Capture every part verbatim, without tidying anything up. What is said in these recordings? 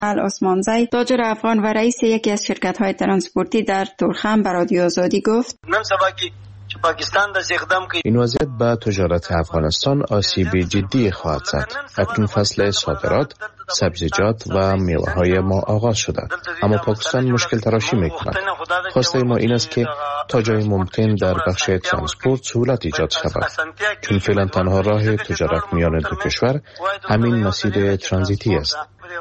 عثمانزی، تاجر افغان و رئیس یکی از شرکت‌های ترانسپورتی در تورخم به رادیو آزادی گفت: این وضعیت به تجارت افغانستان آسیب جدی خواهد زد. اکنون فصل صادرات سبزیجات و میوه های ما آغاز شده، اما پاکستان مشکل تراشی می کند. خواسته ما این است که تا جای ممکن در بخش ترانسپورت سهولت ایجاد شود، چون فعلا تنها راه تجارت میان دو کشور همین مسیر ترانزیتی است.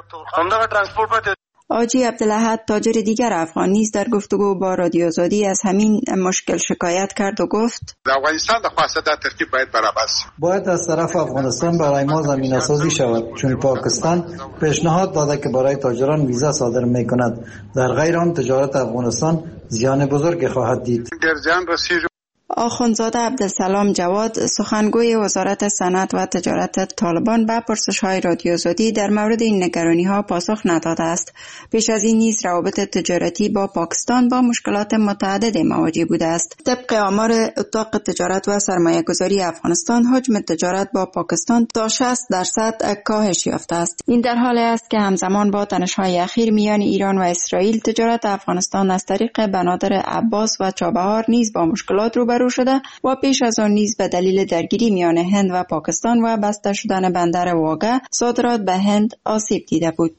آجی عبدالاحد، تاجر دیگر افغان نیز در گفتگو با رادیو آزادی از همین مشکل شکایت کرد و گفت: در افغانستان د خواسته دا ترتیب باید برابر شود. باید از طرف افغانستان برای ما زمینه سازی شود، چون پاکستان پیشنهاد داده که برای تاجران ویزا صادر می کند. در غیر آن تجارت افغانستان زیان بزرگی خواهد دید. در جان رسید. آخوندزاده عبدالسلام جواد، سخنگوی وزارت صنعت و تجارت طالبان، به پرسش‌های رادیو آزادی در مورد این نگرانی‌ها پاسخ نداده است. پیش از این نیز روابط تجارتی با پاکستان با مشکلات متعددی مواجه بوده است. طبق آمار اتاق تجارت و سرمایه‌گذاری افغانستان، حجم تجارت با پاکستان تا شصت درصد کاهش یافته است. این در حالی است که همزمان با تنش‌های اخیر میان ایران و اسرائیل، تجارت افغانستان از طریق بنادر عباس و چابهار نیز با مشکلات روبرو شده و پیش از آن نیز به دلیل درگیری میان هند و پاکستان و بسته شدن بندر واگه، صادرات به هند آسیب دیده بود.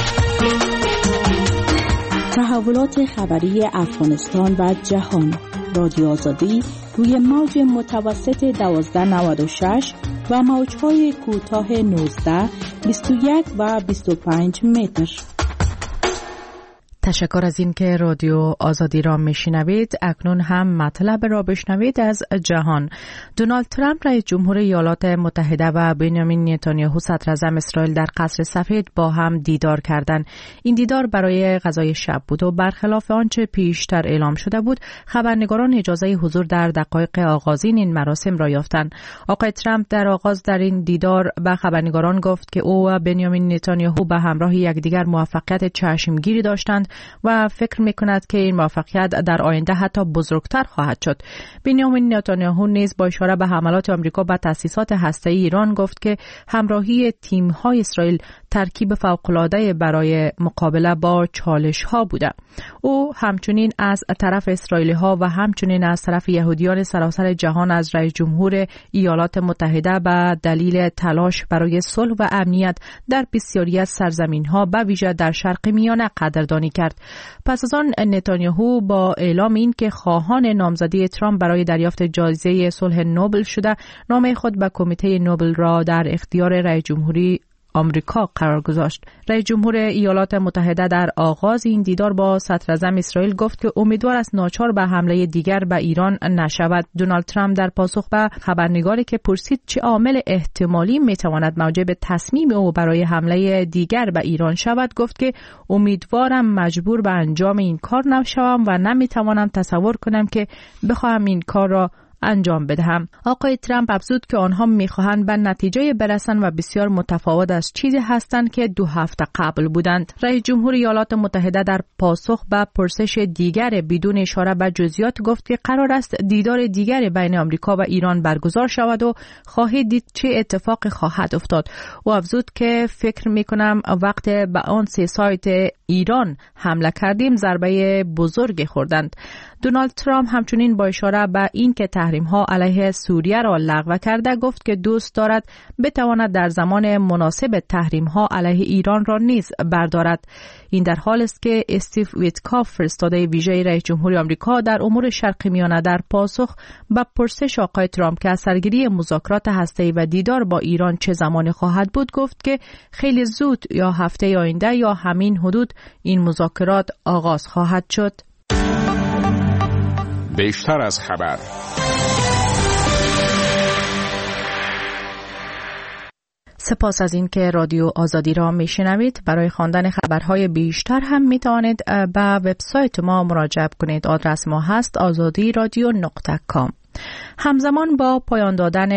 تحولات خبری افغانستان و جهان. رادیو آزادی روی موج متوسط دوازده نود و شش و موج‌های کوتاه نوزده، بیست و یک و بیست و پنج متر. تشکر از این که رادیو آزادی را میشنوید. اکنون هم مطلب را بشنوید از جهان. دونالد ترامپ رئیس جمهور ایالات متحده و بنیامین نتانیاهو صدر اعظم اسرائیل در قصر سفید با هم دیدار کردند. این دیدار برای غذای شب بود و برخلاف آنچه پیشتر اعلام شده بود، خبرنگاران اجازه حضور در دقایق آغازین این مراسم را یافتند. آقای ترامپ در آغاز در این دیدار به خبرنگاران گفت که او و بنیامین نتانیاهو به همراه یکدیگر موفقیت چشمگیری داشتند و فکر می‌کند که این موفقیت در آینده حتی بزرگتر خواهد شد. بنیامین نتانیاهو نیز با اشاره به حملات آمریکا به تأسیسات هسته‌ای ایران گفت که همراهی تیم‌های اسرائیل ترکیب فوق‌العاده برای مقابله با چالش‌ها بوده. او همچنین از طرف اسرائیلی‌ها و همچنین از طرف یهودیان سراسر جهان از رئیس جمهور ایالات متحده به دلیل تلاش برای صلح و امنیت در بسیاری از سرزمین‌ها به ویژه در شرق میانه قدردانی کرد. پس از آن نتانیاهو با اعلام این که خواهان نامزدی ترامپ برای دریافت جایزه صلح نوبل شده، نامه خود به کمیته نوبل را در اختیار رئیس جمهوری آمریکا قرار گذاشت. رئیس جمهور ایالات متحده در آغاز این دیدار با صدر اعظم اسرائیل گفت که امیدوار است ناچار به حمله دیگر به ایران نشود. دونالد ترامپ در پاسخ به خبرنگاری که پرسید چه عامل احتمالی میتواند موجب تصمیم او برای حمله دیگر به ایران شود، گفت که امیدوارم مجبور به انجام این کار نشوم و نمیتوانم تصور کنم که بخواهم این کار را انجام بدهم. آقای ترامپ افزود که آنها میخواهند به نتیجه برسند و بسیار متفاوت از چیزی هستند که دو هفته قبل بودند. رئیس جمهور ایالات متحده در پاسخ به پرسش دیگر بدون اشاره به جزئیات گفت که قرار است دیدار دیگر بین آمریکا و ایران برگزار شود و خواهید دید چه اتفاقی خواهد افتاد. او افزود که فکر میکنم وقت به آن سه سایت ایران حمله کردیم ضربه بزرگی خوردند. دونالد ترامپ همچنین با اشاره به این که تحریم‌ها علیه سوریه را لغو کرده گفت که دوست دارد بتواند در زمان مناسب تحریم‌ها علیه ایران را نیز بردارد. این در حال است که استیو ویتکاف، فرستاده ویژه رئیس جمهوری آمریکا در امور شرق میانه، در پاسخ به پرسش آقای ترامپ که از سرگیری مذاکرات هسته‌ای و دیدار با ایران چه زمانی خواهد بود گفت که خیلی زود یا هفته آینده یا همین حدود این مذاکرات آغاز خواهد شد. بیشتر از خبر. سپاس از این که رادیو آزادی را میشنوید. برای خواندن خبرهای بیشتر هم میتوانید به وبسایت ما مراجعه کنید. آدرس ما هست آزادی رادیو نقطه کام. همزمان با پایان دادن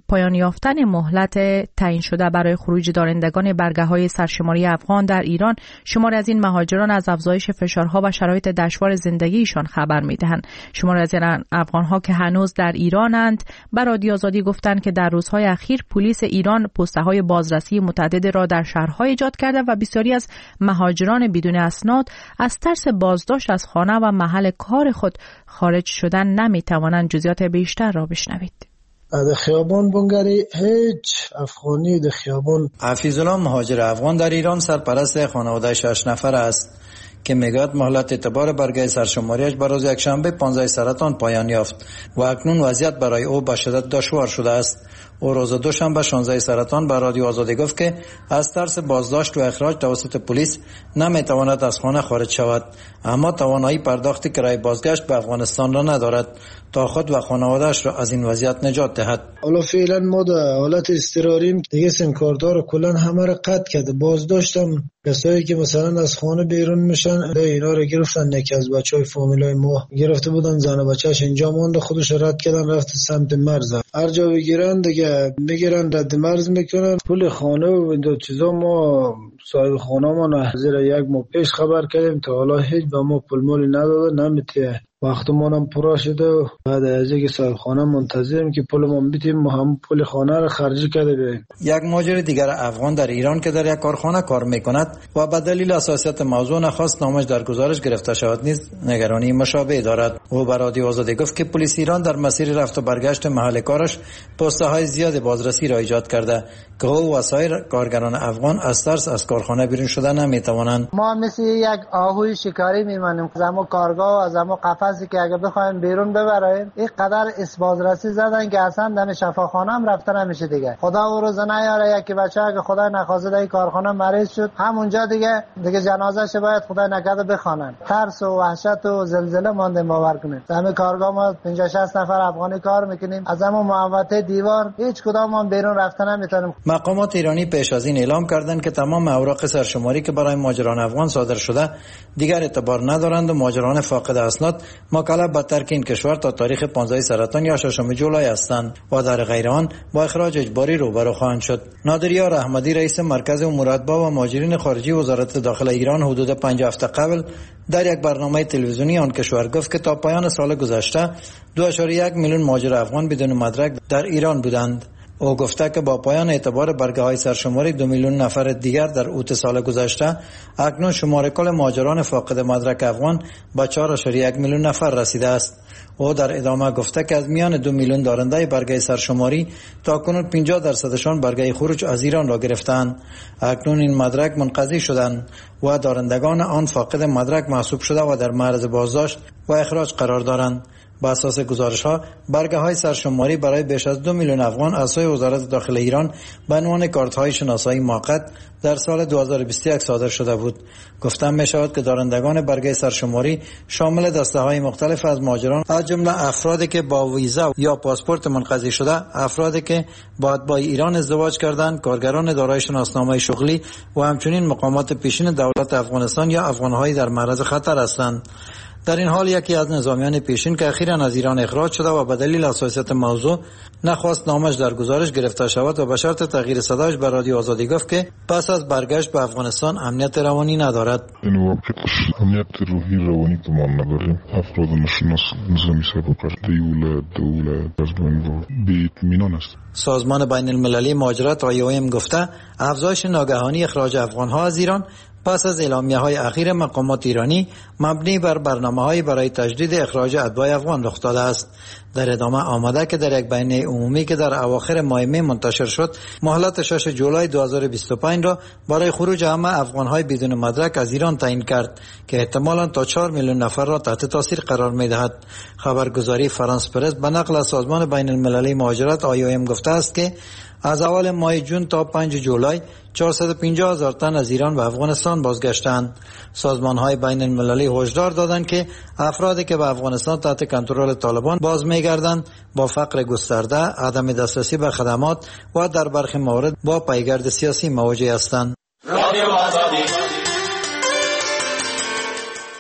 پایان یافتن مهلت تعیین شده برای خروج دارندگان برگه‌های سرشماری افغان در ایران، شماری از این مهاجران از افزایش فشارها و شرایط دشوار زندگیشان خبر می‌دهند. شماری از این افغان‌ها که هنوز در ایرانند به رادیو آزادی گفتند که در روزهای اخیر پلیس ایران پست‌های بازرسی متعدد را در شهرها ایجاد کرده و بسیاری از مهاجران بدون اسناد از ترس بازداشت از خانه و محل کار خود خارج شدن نمی‌توانند. جزئیات بیشتر را بشنوید. در خیابان بنگری هیچ افغانی در خیابان. حفیظالله مهاجر افغان در ایران سرپرست خانواده شش نفر است که میگوید مهلت اعتبار برگه سرشماریش بر روز یکشنبه پانزده سرطان پایان یافت و اکنون وضعیت برای او به شدت دشوار شده است. او روز دوشنبه شانزده سرطان به رادیو آزادی گفت که از ترس بازداشت و اخراج توسط پلیس نمیتواند از خانه خارج شود، اما توانایی پرداخت کرایه بازگشت به افغانستان را ندارد تا خود و خانواده‌اش را از این وضعیت نجات دهد. حالا فعلا ما در حالت اضطراریم دیگه، سمکاردار کلا همه را قطع کرده. بازداشتم کسایی که مثلا از خانه بیرون میشن اینا رو گرفتن، یکی از بچهای فامیلای ما گرفته بودن، زن و بچه‌اش اینجا مونده، خودش رد کردن رفت سمت مرز. هر جا بگیرن دیگه میگیرن رد مرز میکنن. پول خانه و این دو چیزا ما صاحب خانه ما زیر یک ماه پیش خبر کردیم، تا حالا هیچ به ما پول مولی نداده، نمیتیه وقت ما هم پرا شده و بعد از اینکه صاحب خانه منتظریم که پول ما بیتیم، ما هم پول خانه رو خرج کرده بریم. یک مهاجر دیگر افغان در ایران که در یک کارخانه کار میکند و به دلیل حساسیت موضوع نخواست نامش در گزارش گرفته شود نیز نگرانی مشابه دارد. او به رادیو آزادی گفت که پلیس ایران در مسیر رفت و برگشت محل کارش پست‌های زیاد بازرسی را ایجاد کرده که او و سایر کارگران افغان از ترس از کارخانه بیرون شدن نمیتوانند. ما مثل یک آهوی شکاری میمانیم، زمو کارگاه و زمو قفسی که اگه بخوایم بیرون ببریم این قدر اسبازرسی زدن که اصلا دم شفاخانه هم رفته نمیشه دیگه. خدا او روز نیاره یکی بچه اگه خدای نخواسته در کارخانه مریض شد همونجا دیگه دیگه جنازه‌ش باید خدای نکرده بخوانن. ترس و وحشت و زلزله مونده باور کنید. زمین کارگاه ما پنجاه شصت نفر افغانی کار میکنیم، از همون محوطه دیوار هیچ کدام ما بیرون رفتن نمیتونیم. مقامات ایرانی پیش از این اعلام کردند که تمام اوراق سرشماری که برای مهاجران افغان صادر شده دیگر اعتبار ندارند و مهاجران فاقد اسناد مکلف به ترک این کشور تا تاریخ پانزده سرطان یا ششم جولای هستند و در غیر آن با اخراج اجباری روبرو خواهند شد. نادریار احمدی رئیس مرکز امور اتباع و مهاجرین خارجی وزارت داخله ایران حدود پنج هفته قبل در یک برنامه تلویزیونی آن کشور گفت که تا پایان سال گذشته دو اشاریه یک میلیون مهاجر افغان بدون مدرک در ایران بودند. او گفته که با پایان اعتبار برگه های سرشماری دو میلیون نفر دیگر در اوت سال گذشته اکنون شمار کل مهاجران فاقد مدرک افغان به چهار اشاریه یک میلیون نفر رسیده است. او در ادامه گفته که از میان دو میلیون دارنده برگه سرشماری تا کنون پنجاه درصدشان برگه خروج از ایران را گرفتند. اکنون این مدرک منقضی شدند و دارندگان آن فاقد مدرک محسوب شده و در معرض بازداشت و اخراج قرار دارند. با اساس گزارش‌ها برگه های سرشماری برای بیش از دو میلیون افغان از سوی وزارت داخله ایران به عنوان کارت های شناسایی موقت در سال دو هزار و بیست و یک صادر شده بود. گفتم می شود که دارندگان برگه سرشماری شامل دسته های مختلف از مهاجران از جمله افرادی که با ویزا یا پاسپورت منقضی شده، افرادی که با اتباع ایران ازدواج کردند، کارگران دارای شناسنامه شغلی و همچنین مقامات پیشین دولت افغانستان یا افغان‌های در معرض خطر هستند. در این حال یکی از نظامیان پیشین که اخیراً از ایران اخراج شده و به دلیل حساسیت موضوع نخواست نامش در گزارش گرفته شود و به شرط تغییر صدایش به رادیو آزادی گفت که پس از برگشت به افغانستان امنیت روانی ندارد. این واقع امنیت روحی روانی که ما نداریم، افراد نشناس نظامی سابقه دیوله دوله از بین بی اطمینان است. سازمان بین المللی مهاجرت آی او ام گفته افزایش ناگهانی اخراج افغان‌ها از ایران پس از اعلامیه‌های اخیر مقامات ایرانی مبنی بر برنامه‌های برای تجدید اخراج اتباع افغان رخ داده است. در ادامه آمده که در یک بیانیه عمومی که در اواخر ماه می منتشر شد، مهلت شش جولای دو هزار و بیست و پنج را برای خروج همه افغان‌های بدون مدرک از ایران تعیین کرد که احتمالاً تا چهار میلیون نفر را تحت تاثیر قرار می‌دهد. خبرگزاری فرانس پرس به نقل از سازمان بین المللی مهاجرت آی او ام گفته است که از اول ماه جون تا پنج جولای چهارصد و پنجاه هزار تن از ایران به افغانستان بازگشتند. سازمان‌های بین المللی هشدار دادند که افرادی که به افغانستان تحت کنترل طالبان باز می‌گردند با فقر گسترده، عدم دسترسی به خدمات و در برخی موارد با پیگرد سیاسی مواجه هستند.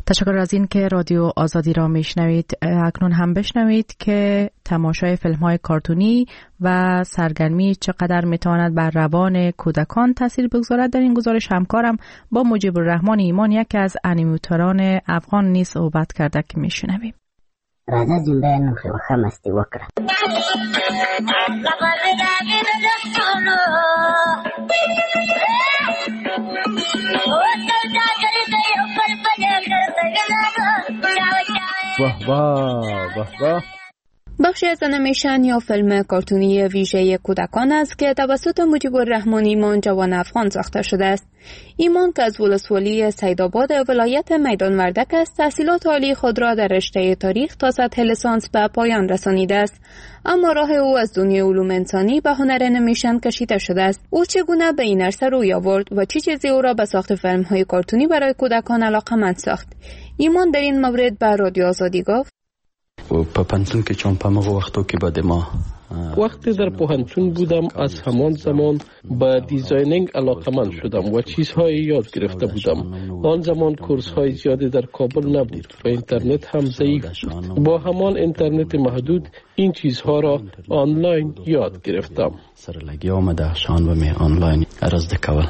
تشکر از این که رادیو آزادی را میشنوید. اکنون هم بشنوید که تماشای فیلم های کارتونی و سرگرمی چقدر میتواند بر روان کودکان تاثیر بگذارد. در این گزارش همکارم با مجیب الرحمن ایمان یکی از انیمیتوران افغان نیز صحبت کرده که میشنویم. راځه جنبه نو خو مستی وکړه. واه واه واه واه. بخشی از انیمیشن یا فیلم کارتونی ویژه کودکان است که توسط مجیب الرحمن ایمان جوان افغان ساخته شده است. ایمان که از ولسوالی سیدآباد ولایت میدان وردک است، تحصیلات عالی خود را در رشته تاریخ تا سطح لیسانس به پایان رسانیده است، اما راه او از دنیای علوم انسانی به هنر انیمیشن کشیده شده است. او چگونه به این عرصه روی آورد و چه چیزی او را به ساخت فیلم‌های کارتونی برای کودکان علاقه‌مند ساخت؟ ایمان در این مورد به رادیو آزادی گفت: په پانتون کې چون په مغه وختو کې بعد ما وقتی در پوهنتون بودم از همان زمان به دیزاینینگ علاقه‌مند شدم و چیزهایی یاد گرفته بودم. آن زمان کورس‌های زیادی در کابل نبود و اینترنت هم ضعیف بود. با همان اینترنت محدود این چیزها را آنلاین یاد گرفتم. سرلگی آمده شان و می آنلاین ارزده کول.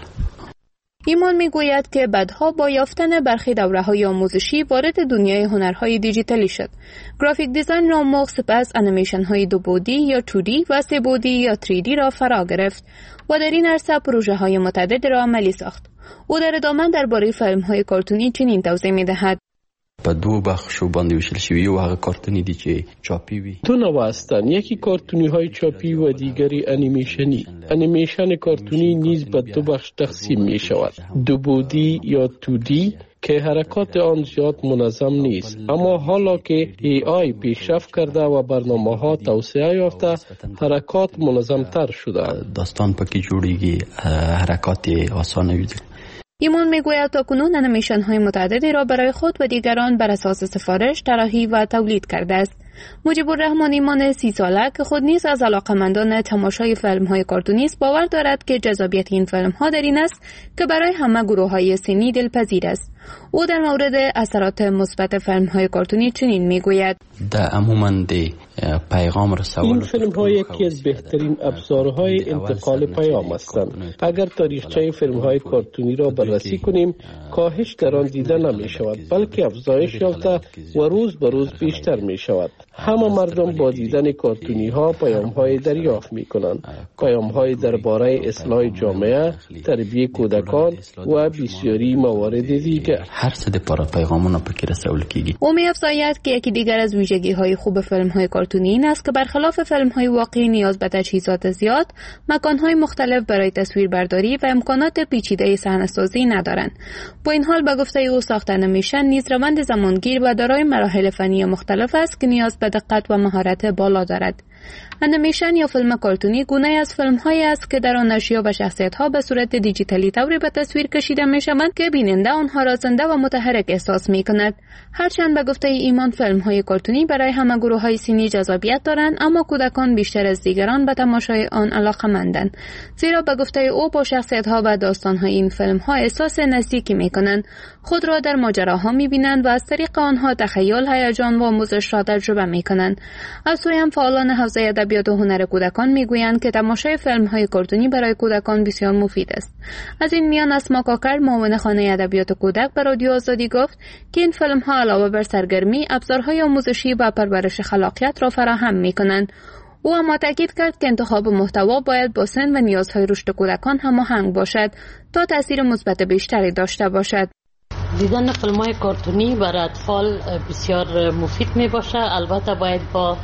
ایمان میگوید که بعدها با یافتن برخی دوره‌های آموزشی وارد دنیای هنرهای دیجیتالی شد. گرافیک دیزاین را آموخت، سپس انیمیشن‌های دو بعدی یا تو دی و سه بعدی یا سه دی را فرا گرفت و در این عرصه پروژه‌های متعدد را عملی ساخت. او در ادامه درباره فیلم‌های کارتونی چنین توضیح می‌دهد: په دو بخشو باندې وشل شوی او هغه کارتونی دي چې چاپی وي. دو نوع هستند، یکی کارتونی های چاپی و دیگری انیمیشنی. انیمیشن کارتونی نیز به دو بخش تقسیم می شود: دو بعدی یا تو دی که حرکات آن زیاد منظم نیست، اما حالا که ای آی پیشرفت کرده و برنامه ها توسعه یافته حرکات منظم تر شده. داستان پکې جوړیږي، حرکات آسانه وي. ایمان میگوید تاکنون انیمیشن های متعددی را برای خود و دیگران بر اساس سفارش طراحی و تولید کرده است. مجیب الرحمن ایمان سی ساله که خود نیز از علاقه‌مندان تماشای فیلم های کارتونی است باور دارد که جذابیت این فیلم ها در این است که برای همه گروه های سنی دلپذیر است. او در مورد اثرات مثبت فیلم های کارتونی چنین میگوید: در عموما دی پیغام رسول این فیلم ها یکی از بهترین ابزارهای انتقال پیام هستند. اگر تاریخچه فیلم های کارتونی را بررسی کنیم، کاهش در آن دیده نمی شود، بلکه افزایش یافته و روز به روز بیشتر می شود. همه مردم با دیدن کارتونی ها پیام های دریافت می کنند، پیام های درباره اصلاح جامعه، تربیت کودکان و بسیاری موارد دیگر. هر څه د پر پیغامونه پکې رسول کیږي. او می افزاید که یکی دیگر از ویژگی های خوب فیلم های کارتونی این است که برخلاف فیلم های واقعی نیاز به تجهیزات زیاد، مکان های مختلف برای تصویربرداری و امکانات پیچیده صحنه‌سازی ندارند. با این حال به گفته او ساخت انیمیشن نیز روند زمانگیر و دارای مراحل فنی مختلف است که نیاز به دقت و مهارت بالا دارد. انیمیشن یا فیلم کارتونی گونه از فیلم هایی است که در آن اشیا و شخصیت ها به صورت دیجیتالی طوری به تصویر کشیده می شوند که بیننده آنها را زنده و متحرک احساس می کند. هرچند به گفته ایمان فیلم های کارتونی برای همه گروه های سنی جذابیت دارند، اما کودکان بیشتر از دیگران به تماشای آن علاقه‌مندند، زیرا به گفته او با شخصیت ها و داستان های این فیلم ها احساس نزدیکی می کنند، خود را در ماجراها می بینند و از طریق آنها تخیل، هیجان و آموزش را تجربه می کنند. از سوی هم فعالان حوزه ادبیات و هنر کودکان میگویند که تماشای فیلم های کارتونی برای کودکان بسیار مفید است. از این میان اسما کاکر، معاون خانه ادبیات کودک، به رادیو آزادی گفت که این فیلم ها علاوه بر سرگرمی، ابزارهای آموزشی و پرورش خلاقیت را فراهم میکنند. او اما تاکید کرد که انتخاب محتوا باید با سن و نیازهای رشد کودکان هماهنگ باشد تا تاثیر مثبت بیشتری داشته باشد. دیدن فیلم های کارتونی برای اطفال بسیار مفید می باشه، البته باید با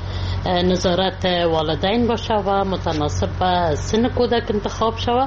نظارت والدین باشه و متناسب به سن کودک انتخاب شود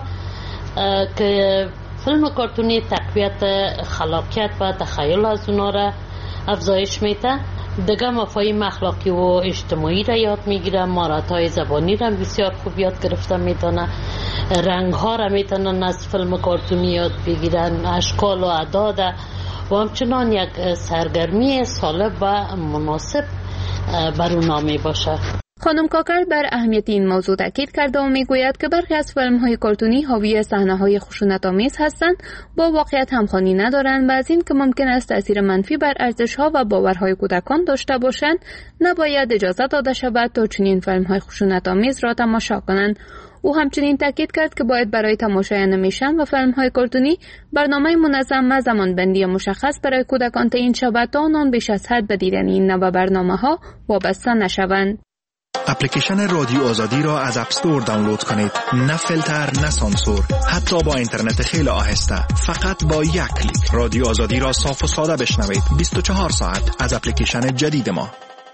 که فیلم کارتونی تقویت خلاقیت و تخیل از اونا را افزایش میده. دیگه مفاهیم اخلاقی و اجتماعی را یاد میگیره، مهارت‌های زبانی را بسیار خوب یاد گرفته میتونه، رنگ‌ها را میتونن از فیلم کارتونی یاد بگیرن، اشکال و اعداد و همچنان یک سرگرمی سالم و مناسب بر اونا می باشه. خانم کاکر بر اهمیت این موضوع تاکید کرده و میگوید که برخی از فیلم‌های کارتونی حاوی صحنه‌های خشونت‌آمیز هستند، با واقعیت همخوانی ندارند و از این که ممکن است تأثیر منفی بر ارزش‌ها و باورهای کودکان داشته باشند، نباید اجازه داده شود تا چنین فیلم‌های خشونت‌آمیز را تماشا کنند. او همچنین تاکید کرد که باید برای تماشای انیمیشن و فیلم‌های کارتونی برنامه منظم و زمانبندی مشخص برای کودکان تعیین شود تا آنان بیش از حد به دیدن این نوع برنامه‌ها وابسته نشوند. اپلیکیشن رادیو آزادی را از اپ استور دانلود کنید. نه فیلتر، نه سانسور، حتی با اینترنت خیلی آهسته. فقط با یک کلیک رادیو آزادی را صاف و ساده بشنوید. بیست و چهار ساعت از اپلیکیشن جدید ما.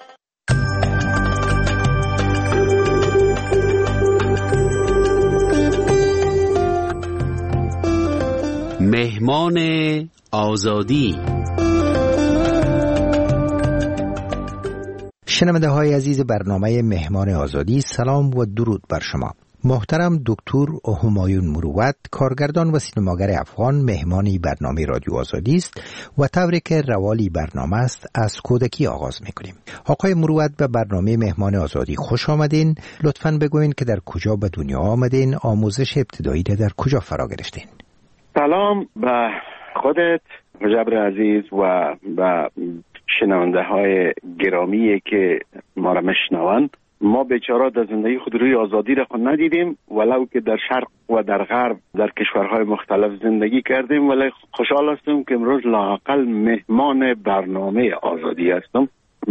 مهمان آزادی. شنونده های عزیز برنامه مهمان آزادی، سلام و درود بر شما. محترم دکتر همایون مروت، کارگردان و سینماگر افغان، مهمانی برنامه رادیو آزادی است و طوری که روالی برنامه است از کودکی آغاز میکنیم. آقای مروت به برنامه مهمان آزادی خوش آمدین. لطفاً بگوین که در کجا به دنیا آمدین، آموزش ابتدایی را در کجا فرا گرفتین؟ سلام به خودت جبر عزیز و به شنونده های گرامی که ما را میشنوند. ما بیچاره در زندگی خود روی آزادی را خود ندیدیم، ولو که در شرق و در غرب در کشورهای مختلف زندگی کردیم، ولی خوشحال هستم که امروز لااقل مهمان برنامه آزادی هستم.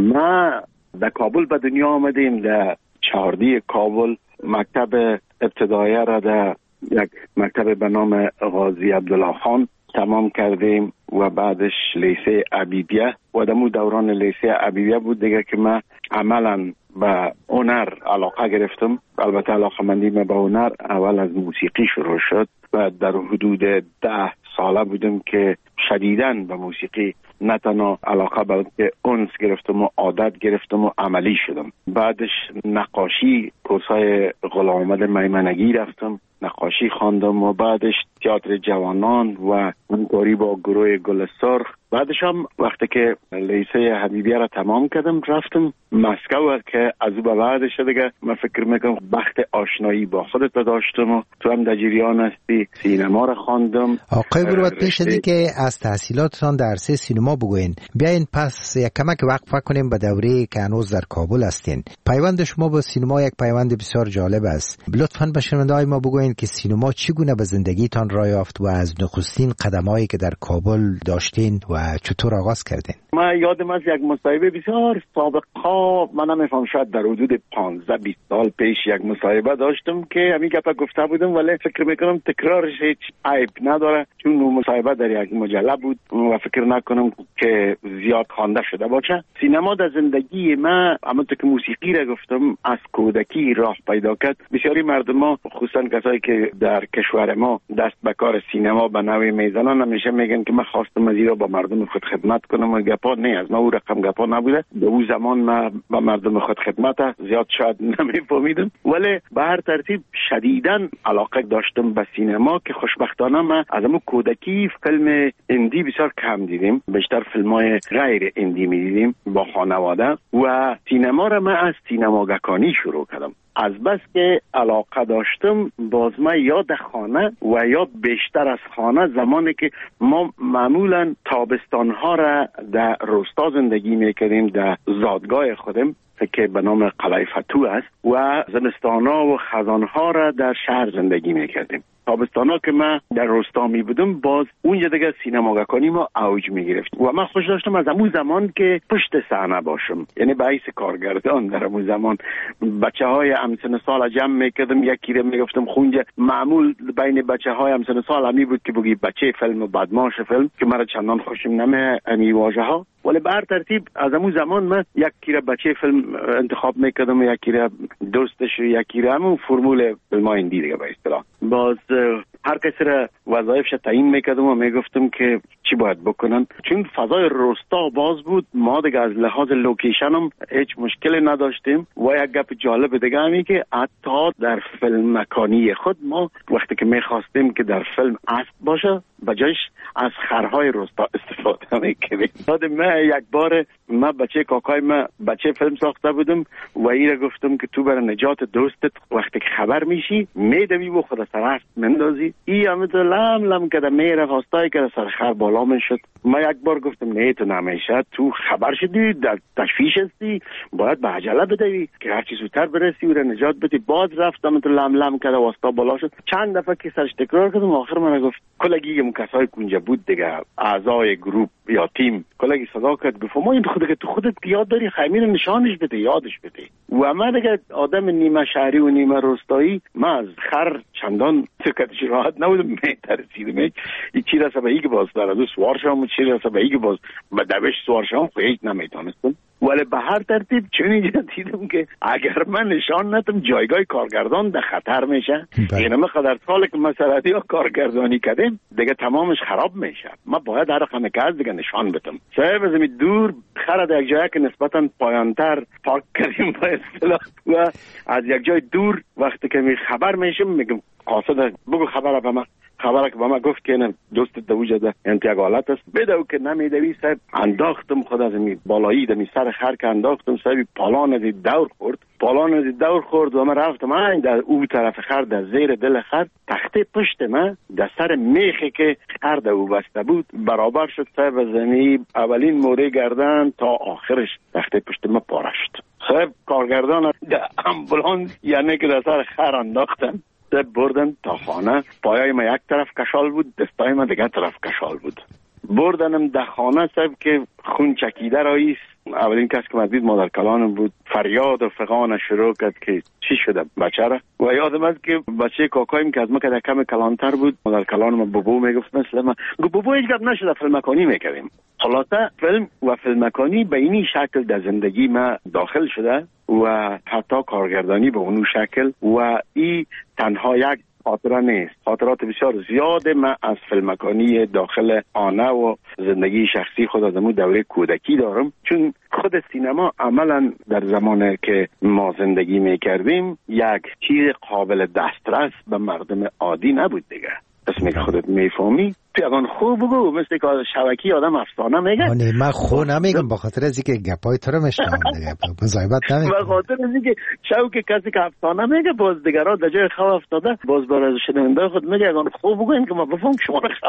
ما در کابل به دنیا آمدیم، در چهاردی کابل مکتب ابتدایی را در یک مکتب به نام غازی عبدالله خان تمام کردیم و بعدش لیسه عبیدیه و دمو دوران لیسه عبیدیه بود دیگه که من عملا به هنر علاقه گرفتم. البته علاقه مندی من به هنر اول از موسیقی شروع شد و در حدود ده ساله بودم که شدیداً به موسیقی نه تنها علاقه بلکه انس گرفتم و عادت گرفتم و عملی شدم. بعدش نقاشی، کورسای غلام احمد میمنگی رفتم، نقاشی خواندم و بعدش تئاتر جوانان و همکاری با گروه گل سرخ. بعدش هم وقتی که لیسه حبیبیه را تمام کردم رفتم مسکو که از او به بعدش دیگه من فکر میکنم بخت آشنایی با خودت داشتم و تو هم در جریان هستی. سینما را خواندم. آقای مروت، پیش از که از تحصیلاتتان در عرصه سینما بگوین، بیاین پس یک کمک وقفه کنیم به دوره که هنوز در کابل هستین. پیوند شما با سینما یک پیوند بسیار جالب است. لطفاً به شنونده‌های ما بگوین که سینما چگونه به زندگیتان راه یافت و از نخستین قدمایی که در کابل داشتین و چطور آغاز کردین؟ من یادم از یک مصاحبه بسیار سابقا، من نمیفهم شاید در حدود پانزده بیست سال پیش یک مصاحبه داشتم که همین گپا گفته بودم، ولی فکر میکنم تکرارش هیچ عیب نداره چون اون مصاحبه در یک مجله بود و فکر نکنم که زیاد خوانده شده باشه. سینما در زندگی من همونطور که موسیقی را گفتم از کودکی راه پیدا کرد. بسیاری مردم، خصوصا کسایی که در کشور ما دست به کار سینما به نوعی میزنن، همیشه میگن که من خواستم از ایرا با مردم خود خدمت کنم و گپا نه از ما او رقم گپا نبوده. به اون زمان من با مردم خود خدمت زیاد شاید نمیفهمیدم، ولی به هر ترتیب شدیداً علاقه داشتم به سینما که خوشبختانه من از همون کودکی فیلم اندی بسیار کم دیدیم، بیشتر فیلم‌های غیر اندی می‌دیدیم با خانواده و سینما را من از سینماگکانی شروع کردم. از بس که علاقه داشتم باز من یا در خانه و یا بیشتر از خانه، زمانی که ما معمولا تابستانها را در روستا زندگی میکردیم در زادگاه خودم که به نام قلعه فتوح است و زمستانها و خزانها را در شهر زندگی میکردیم. تابستانا که من در روستا می بودم باز اونجا دیگه سینماگکانی ما اوج می گرفت و من خوش داشتم از همون زمان که پشت صحنه باشم، یعنی به حیث کارگردان در همون زمان بچه های همسن سال جمع میکردم، یکی رو میگفتم خونجا. معمول بین بچه های همسن سال همی بود که بگی بچه فیلم و بدماش فیلم که مرا چندان خوشم نمی امی واژه ها، ولی به هر ترتیب از همون زمان من یکی رو بچه فیلم انتخاب میکردم و یکی رو دوستش و یکی رو همون فرمول فیلم های اندی دیگه به اصطلاح. باز هر کسی را وظایفش تعیین میکردم و میگفتم که چی باید بکنن. چون فضای روستا باز بود، ما دیگه از لحاظ لوکیشن هم هیچ مشکلی نداشتیم. و یک گپ جالب دیگه همی که حتی در فیلم مکانی خود ما وقتی که میخواستیم که در فیلم اسب باشه بجایش از خرهای روستا استفاده میکردیم. یادم من یک بار من بچه کاکای من بچه فیلم ساخته بودم و ایره گفتم که تو برای نجات دوستت وقتی که خبر میشی میدوی و خود سر اسب مندازی. ای همه لم لم کده میره خواستای که سر خر بالا میشد. من یک بار گفتم نه تو نمیشه، تو خبر شدی در تشویش هستی، باید به عجله بدوی که هرچی زودتر برسی و نجات بدی. باز رفتم تو لم لم کده واسطا بالا شد. چند دفعه که سرش تکرار کردم آخر من گفت کلگی اون کسای کنجا بود دیگه اعضای گروپ یا تیم کلگی صدا کرد گفت ما این خودت که تو خودت یاد داری خیمه نشانش بده یادش بده. و من دیگه آدم نیمه شهری و نیمه روستایی من از خر چندان سکتش راحت نبودم، میترسیدم این چی رسه به ای که باز داره دو سوار شام و چی رسه به ای که باز به دوش سوار شام خود هیچ نمیتونستم. ولی به هر ترتیب چون اینجا دیدم که اگر من نشان ندم جایگاه کارگردان در خطر میشه. این همه قدر ساله که مسئله ها کارگردانی کردیم دیگه تمامش خراب میشه. من باید هر خانه که از دیگه نشان بدم. صاحب از این دور خر در یک جایی که نسبتا پایانتر پارک کردیم با اصطلاح و از یک جای دور وقتی که می خبر میشم میگم قاصد بگو خبر به من. خبره که با ما گفت که نه دوست دوجه ده انتیاگ حالت است بدو که نمیدوی صاحب انداختم خود از می بالایی دمی سر خر که انداختم صاحب پالان از دور خورد پالان از دور خورد و من رفتم این در او طرف خر در زیر دل خر تخته پشت من در سر میخی که خر در او بسته بود برابر شد صاحب از زمین اولین موره گردن تا آخرش تخته پشت من پاره شد. صاحب کارگردان در امبولانس یعنی که در سر خر انداختم دب بردن تا خانه. پایای ما یک طرف کشال بود، دستای ما دیگه طرف کشال بود. بردنم ده خانه صاحب که خون چکیده راییست. اولین کس که مدید مادر کلانم بود. فریاد و فغان شروع کرد که چی شده بچه را. و یادم است که بچه کاکایم که از ما که در کم کلانتر بود مادر کلانم بابو میگفت مثل من گفت بابو هیچ گپ نشده فیلم مکانی میکردیم. خلاصه فیلم و فیلم مکانی به اینی شکل در زندگی ما داخل شده و حتی کارگردانی به اونو شکل و ای تنها یک خاطره نیست. خاطرات بسیار زیاده من از فیلمکانی داخل آنه و زندگی شخصی خود از امو دوره کودکی دارم. چون خود سینما عملا در زمانی که ما زندگی میکردیم یک چیز قابل دسترس به مردم عادی نبود دیگه. اسمی که خودت میفهمی پیغان خوب بگو مثل که شبکی آدم افسانه میگه. نه من خو نمیگم با خاطر از اینکه گپای تو رو میشنم دیگه مزایبت نمیگم. با خاطر از اینکه شو که کسی که افسانه میگه باز دیگرها در جای خواب افتاده باز برای شنونده خود میگه اگه خوب بگو این که ما بفهم شما رو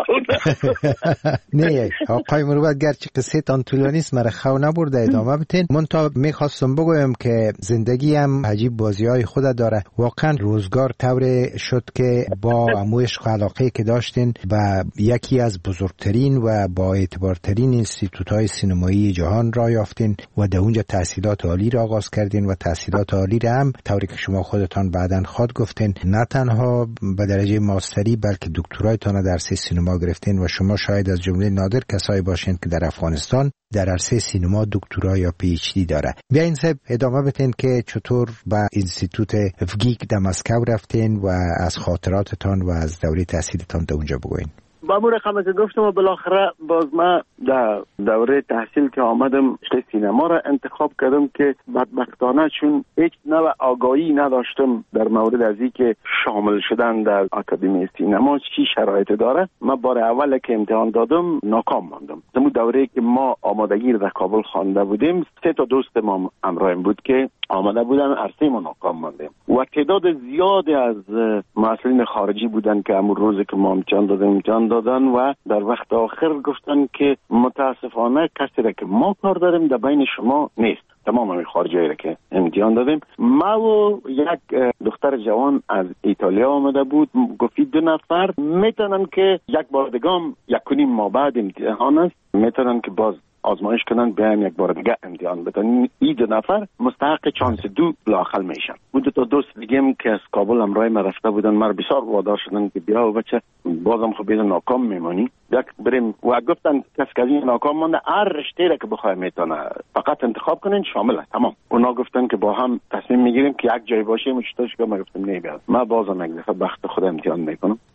خواه نه آقای مروت گرچه قصه تان طولانی است مرا خو نبرده ادامه بتین. من تا میخواستم بگویم که زندگی هم عجیب بازی های خود داره. واقعا روزگار طور شد که با امو عشق و علاقه که داشتین و یکی از بزرگترین و با اعتبارترین اینستیتوت‌های سینمایی جهان را یافتین و در اونجا تحصیلات عالی را آغاز کردین و تحصیلات عالی را هم طوری که شما خودتان بعداً خود گفتین نه تنها به درجه ماستری بلکه دکترایتان در عرصه سینما گرفتین و شما شاید از جمله نادر کسایی باشین که در افغانستان در عرصه سینما دکترا یا پی اچ دی داره. بیاین صاحب ادامه بدین که چطور به اینستیتوت افگیک در مسکو رفتین و از خاطراتتان و از دوره تحصیلتان در اونجا بگوین. با مو رقم که گفتم و بالاخره باز من در دوره تحصیل که آمدم رشته سینما را انتخاب کردم که بدبختانه چون هیچ نوع آگاهی نداشتم در مورد از این که شامل شدن در آکادمی سینما چی شرایط داره. من بار اول که امتحان دادم ناکام ماندم. در دوره که ما آمادگی در کابل خوانده بودیم سه تا دوست ما همراهیم بود که آمده بودن عرصه ما ناکام ماندیم و تعداد زیادی از مسئولین خارجی بودن که همون روزی که ما امتحان دادیم امتحان دادن و در وقت آخر گفتن که متاسفانه کسی را که ما کار داریم در بین شما نیست. تمام همین خارجی را که امتحان دادیم. ما و یک دختر جوان از ایتالیا آمده بود گفتی دو نفر میتونن که یک بار دیگه یک کنیم ما بعد امتحان است میتونن که باز آزمایش کنن بیایم یک بار دیگه امتحان بدن. این دو نفر مستحق چانس دو لااقل میشن. بود دو تا دوست دیگه که از کابل همراه ما رفته بودن ما بسیار وادار شدن که بیا و بچه بازم خب بیدن ناکام میمانی یک بریم و گفتن کسی که این ناکام مانده هر رشته را که بخواه میتونه فقط انتخاب کنین شامله تمام. اونا گفتن که با هم تصمیم میگیریم که یک جای باشیم و چطورش که ما گفتم نه بیاد ما بازم یک دفعه بخت خود امتحان میکنم.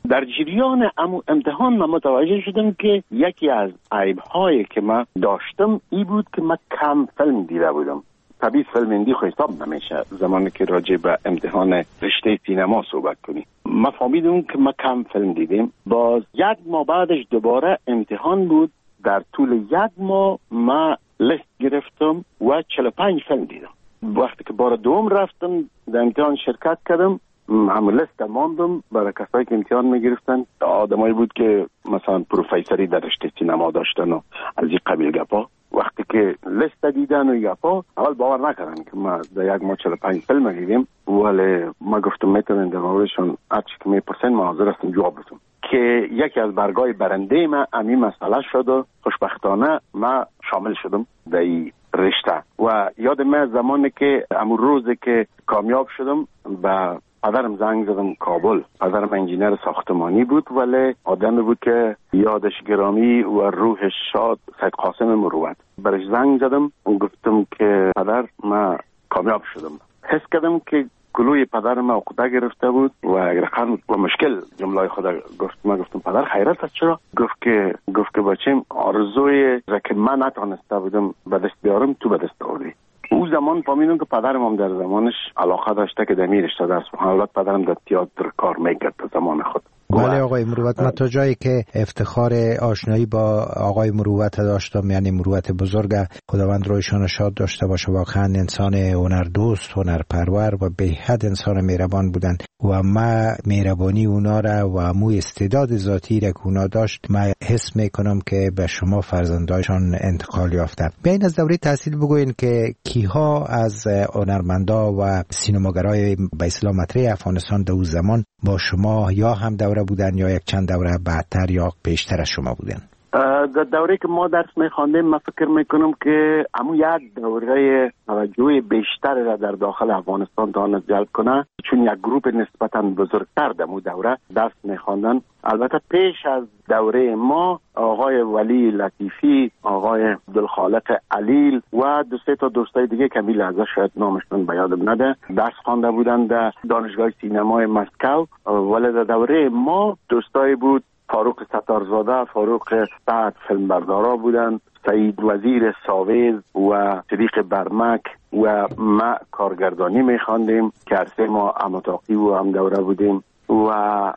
در جریان امتحان من متوجه شدم که یکی از عیب‌هایی که من داشتم ای بود که من کم فیلم دیده بودم. طبیعی فیلم هندی خو حساب نمیشه زمانی که راجع به امتحان رشته سینما صحبت کنی. من فهمیدم که من کم فیلم دیدم. باز یک ماه بعدش دوباره امتحان بود. در طول یک ماه من لیست گرفتم و چهل و پنج فیلم دیدم. وقتی که بار دوم رفتم در امتحان شرکت کردم، همون لیست ماندم برای کسایی که امتحان میگرفتن. آدمایی بود که مثلا پروفیسوری در رشته سینما داشتن و از این قبیل گپا. وقتی که لیست دیدن و گپا اول باور نکردن که ما در یک ماه چهل و پنج فیلم دیدیم، ولی ما گفتم میتونن در موردشون هرچی که میپرسن ما حاضر هستم جواب بدم. که یکی از برگای برنده ما همین مسئله شد و خوشبختانه ما شامل شدم در این رشته. و یاد من زمانی که امون روزی که کامیاب شدم به پدرم زنگ زدم کابل. پدرم انجینر ساختمانی بود ولی آدمی بود که یادش گرامی و روحش شاد، سید قاسم مروت. برش زنگ زدم گفتم که پدر من کامیاب شدم. حس کردم که گلوی پدرم عقده گرفته بود و رقم و مشکل جمله خدا گفت. من گفتم پدر خیرت است چرا؟ گفت که گفت که بچم آرزوی را که من نتونسته بودم به دست بیارم تو به دست آوردی. او زمان فهمیدم که پدرم هم در زمانش علاقه داشته که در می رشته درس بخونه. البته پدرم در تئاتر کار میکرد در زمان خود. بله آقای مروت، من تا جایی که افتخار آشنایی با آقای مروت داشتم، یعنی مروت بزرگ، خداوند رویشان شاد داشته باشه، واقعا انسان هنردوست، هنرپرور و به حد انسان مهربان بودن و ما مهربانی اونا را و مو استعداد ذاتی را که اونا داشت ما حس میکنم که به شما فرزندایشان انتقال یافتن. بین از دوره تحصیل بگوین که کیها از هنرمندا و سینماگرای به اصطلاح مطرح افغانستان در اون زمان با شما یا هم دوره بودن یا یک چند دوره بعدتر یا بیشتر از شما بودن؟ در دوره که ما درس میخواندیم من فکر میکنم که همون یک دوره توجه بیشتر را در داخل افغانستان تواند جلب کنه، چون یک گروپ نسبتا بزرگتر در اون دوره درس میخواندن. البته پیش از دوره ما آقای ولی لطیفی، آقای عبدالخالق علیل و دو سه تا دوستای دیگه که میل ازش شاید نامشون به یادم نده درس خوانده بودن در دانشگاه سینمای مسکو. ولی در دوره ما دوستای بود فاروق ستارزاده، فاروق سعد فیلمبردارا بودن، سعید وزیر ساویز و صدیق برمک و ما کارگردانی میخواندیم که عرصه ما اماتاقی و هم دوره بودیم و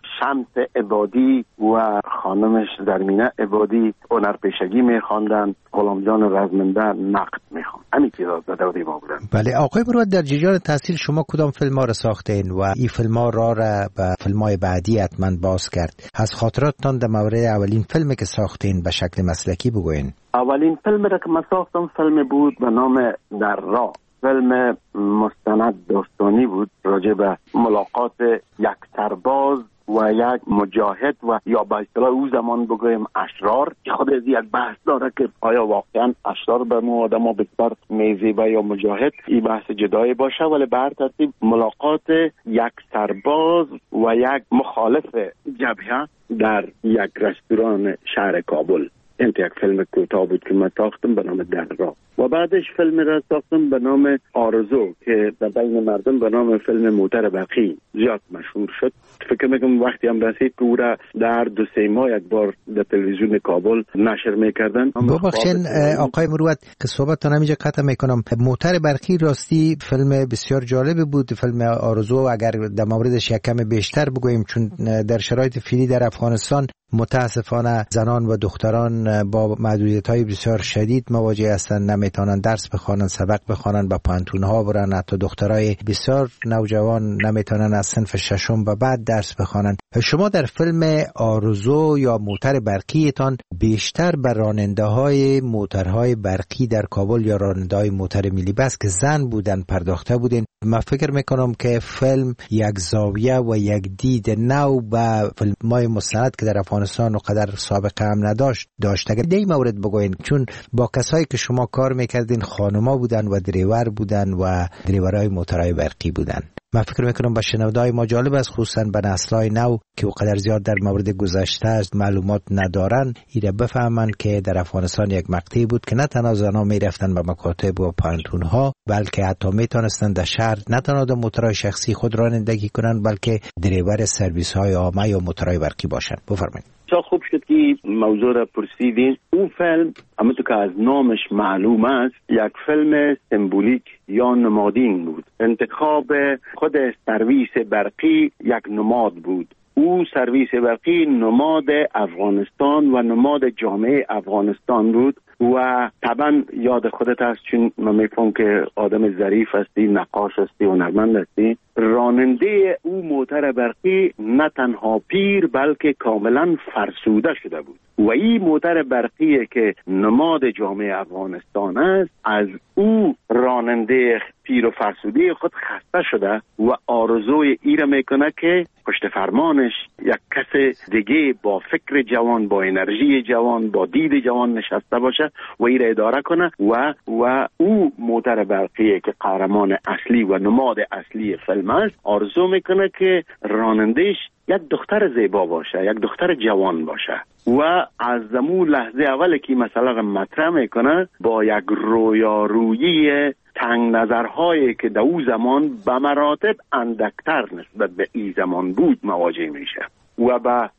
شمس عبادی و خانمش درمینه عبادی هنرپیشگی میخواندن، غلام جان رزمنده نقد میخواند. همین چیزا در دوره ما بودن. بله آقای مروت، در جریان تحصیل شما کدام فیلم ها را ساختین و این فیلم ها را را به فیلم های بعدی حتما باز کرد؟ از خاطراتتان در مورد اولین فیلمی که ساختین به شکل مسلکی بگوین. اولین فیلمی را که من ساختم فیلم بود به نام در راه. فیلم مستند داستانی بود راجع به ملاقات یک سرباز و یک مجاهد و یا به اصطلاح او زمان بگویم اشرار. خود از یک بحث داره که آیا واقعا اشرار به ما آدم بسیار میزیبه یا مجاهد، این بحث جدایی باشه. ولی به هر ترتیب ملاقات یک سرباز و یک مخالف جبهه در یک رستوران شهر کابل. این یک فیلم کوتاه بود که من ساختم به نام در راه و بعدش فیلم را ساختم به نام آرزو که در بین مردم به نام فیلم موتر برقی زیاد مشهور شد. فکر میکنم وقتی هم رسید که او را در دو سه ماه یک بار در تلویزیون کابل نشر میکردن. ببخشید آقای مروت که صحبتتون همینجا قطع میکنم. موتر برقی راستی فیلم بسیار جالبی بود. فیلم آرزو اگر در موردش یک کم بیشتر بگوییم، چون در شرایط فعلی در افغانستان متاسفانه زنان و دختران با محدودیت‌های بسیار شدید مواجه هستند، نمیتونن درس بخوانن، سبق بخوانن، با پانتون‌ها برن. حتی دخترای بسیار نوجوان نمیتونن از صنف ششم و بعد درس بخوانن. شما در فیلم آرزو یا موتر برقیتان بیشتر بر راننده‌های موترهای برقی در کابل یا راننده‌های موتر ملی بس که زن بودن پرداخته بودین. من فکر میکنم که فیلم یک زاویه و یک دید نو به فیلم‌های مستند که در افغانستان و قدر سابقه هم نداشت داشت. اگر دی مورد بگوین، چون با کسایی که شما کار میکردین خانوما بودن و دریور بودن و دریورای موترهای برقی بودن. من فکر میکنم با شنودای ما جالب است، خصوصا به نسل‌های نو که وقدر زیاد در مورد گذشته از معلومات ندارن، ایره بفهمن که در افغانستان یک مقطعی بود که نه تنها زنان میرفتن به مکاتب و پانتون‌ها، بلکه حتی میتونستن در شهر نه تنها در موتورهای شخصی خود رانندگی کنن، بلکه دریور سرویس‌های عامه یا موتورهای برقی باشن. بفرمایید. چا خوب شد که موضوع را پرسیدین. اون فیلم همونطور که از نامش معلوم است یک فیلم سمبولیک یا نمادین بود. انتخاب خود سرویس برقی یک نماد بود. او سرویس برقی نماد افغانستان و نماد جامعه افغانستان بود و طبعا یاد خودت هست، چون من میفهم که آدم ظریف هستی، نقاش هستی و هنرمند هستی. راننده او موتر برقی نه تنها پیر بلکه کاملا فرسوده شده بود و این موتر برقی که نماد جامعه افغانستان است، از او راننده پیر و فرسوده خود خسته شده و آرزوی ای را میکنه که پشت فرمانش یک کس دیگه با فکر جوان، با انرژی جوان، با دید جوان نشسته باشه و ای را اداره کنه و و او موتر برقی که قهرمان اصلی و نماد اصلی فیلم است، آرزو میکنه که رانندهش یک دختر زیبا باشه، یک دختر جوان باشه و از زمون لحظه اول که مثلا مطرح میکنه با یک رویارویی تنگ نظرهایی که در او زمان به مراتب اندکتر نسبت به این زمان بود مواجه میشه و به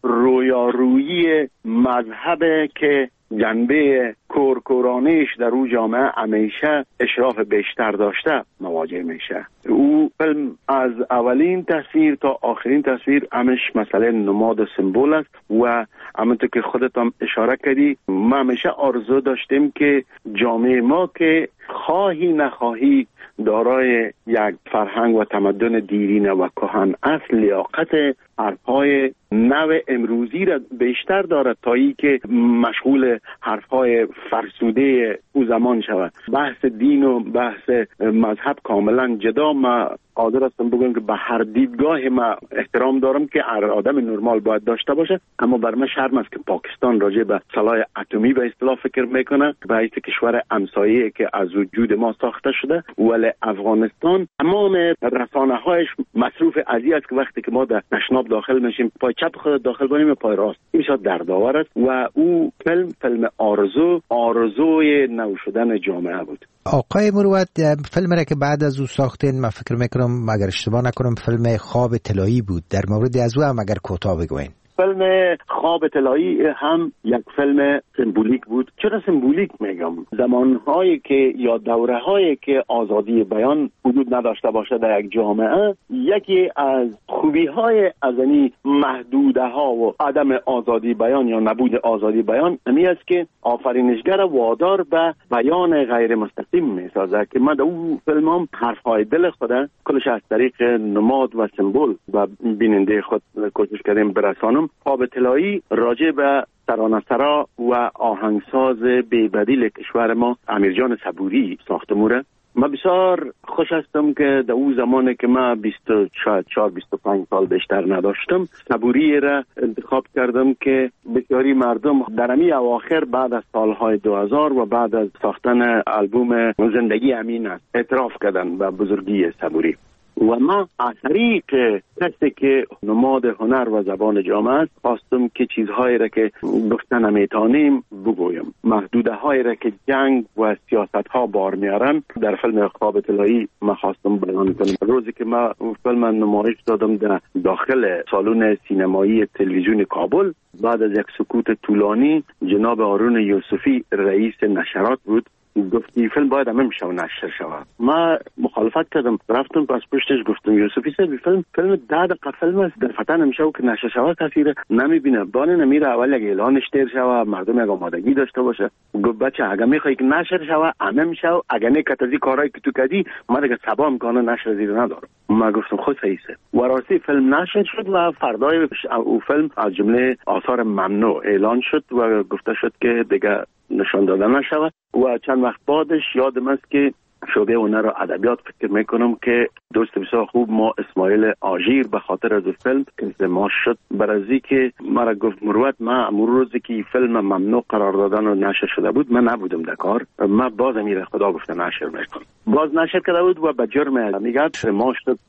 رویارویی مذهب که جنبه کورکورانیش در او جامعه همیشه اشراف بیشتر داشته مواجه میشه. او فیلم از اولین تصویر تا آخرین تصویر همش مسئله نماد و سمبول است و همونطور که خودت هم اشاره کردی، ما همیشه آرزو داشتیم که جامعه ما که خواهی نخواهی دارای یک فرهنگ و تمدن دیرینه و کهن اصل، لیاقت حرفهای نو امروزی را بیشتر دارد تا ای که مشغول حرفهای فرسوده او زمان شود. بحث دین و بحث مذهب کاملا جدا. ما قادر هستم بگم که به هر دیدگاه ما احترام دارم که هر آدم نرمال باید داشته باشه، اما بر من شرم است که پاکستان راجع به سلاح اتمی به اصطلاح فکر میکنه، به حیث کشور همسایه که از وجود ما ساخته شده، ولی افغانستان تمام رسانه‌هایش مصروف ازی است که وقتی که ما در تشناب داخل میشیم پای چپ خود داخل کنیم و پای راست، این بسیار دردآور است و او فیلم فیلم آرزو آرزوی نو شدن جامعه بود. آقای مروت، فیلم را که بعد از او ساختین، من فکر میکنم اگر اشتباه نکنم فیلم خواب طلایی بود، در مورد از او هم اگر کوتاه بگوین. فیلم خواب طلایی هم یک فیلم سمبولیک بود. چرا سمبولیک میگم؟ زمانهایی که یا دورهایی که آزادی بیان وجود نداشته باشه در یک جامعه، یکی از خوبی های از این محدوده ها و عدم آزادی بیان یا نبود آزادی بیان امی است که آفرینشگر وادار به بیان غیر مستقیم میسازه که ما در اون فیلم هم حرفهای دل خود کلش از طریق نماد و سمبول و بیننده خود کوشش کردیم برسانم. خواب طلایی راجع به ترانه‌سرا و آهنگساز بی‌بدیل کشور ما امیرجان صبوری ساخته موره. من بسیار خوش هستم که در اون زمانی که من بیست و چهار بیست و پنج سال بیشتر نداشتم، صبوری را انتخاب کردم که بسیاری مردم در امی اواخر بعد از سالهای دو هزار و بعد از ساختن آلبوم زندگی امین است اعتراف کردن به بزرگی صبوری و ما از طریق کسی که نماد هنر و زبان جامعه است خواستم که چیزهایی را که گفتن نمیتونیم بگویم، محدوده هایی را که جنگ و سیاست ها بار میارن در فیلم خواب طلایی ما خواستم بیان کنم. روزی که ما فیلم نمایش دادم در داخل سالن سینمایی تلویزیون کابل، بعد از یک سکوت طولانی جناب هارون یوسفی رئیس نشرات بود گفتی فیلم باید همه میشه و نشر شود. ما مخالفت کردم، رفتم پس پشتش گفتم یوسفی صاحب فیلم فیلم ده دقیقه فیلم است، در فتن نمیشه و که نشر شود کسی نمیبینه، بانه نمیره اول یک اعلانش تیر شود، مردم یک آمادگی داشته باشه. گفت بچه اگه میخوای که نشر شود همه میشه و اگه نه کتازی کارهایی که تو کردی ما دیگه سبا امکانه نشر زیر ندارم. ما گفتم خود صحیحه و راستی فیلم نشر شد و فردای او فیلم از جمله آثار ممنوع اعلان شد و گفته شد که دیگه نشان دادن نشود و چند وقت بعدش یادم است که شعبه هنر و ادبیات فکر میکنم که دوست بسیار خوب ما اسماعیل آژیر به خاطر از فیلم انضمام شد برازی که مرا گفت مروت ما امور روزی که فیلم ممنوع قرار دادن و نشر شده بود من نبودم در کار، ما باز میره خدا گفته نشر میکنم، باز نشر کرده بود و به جرم میگه ما شد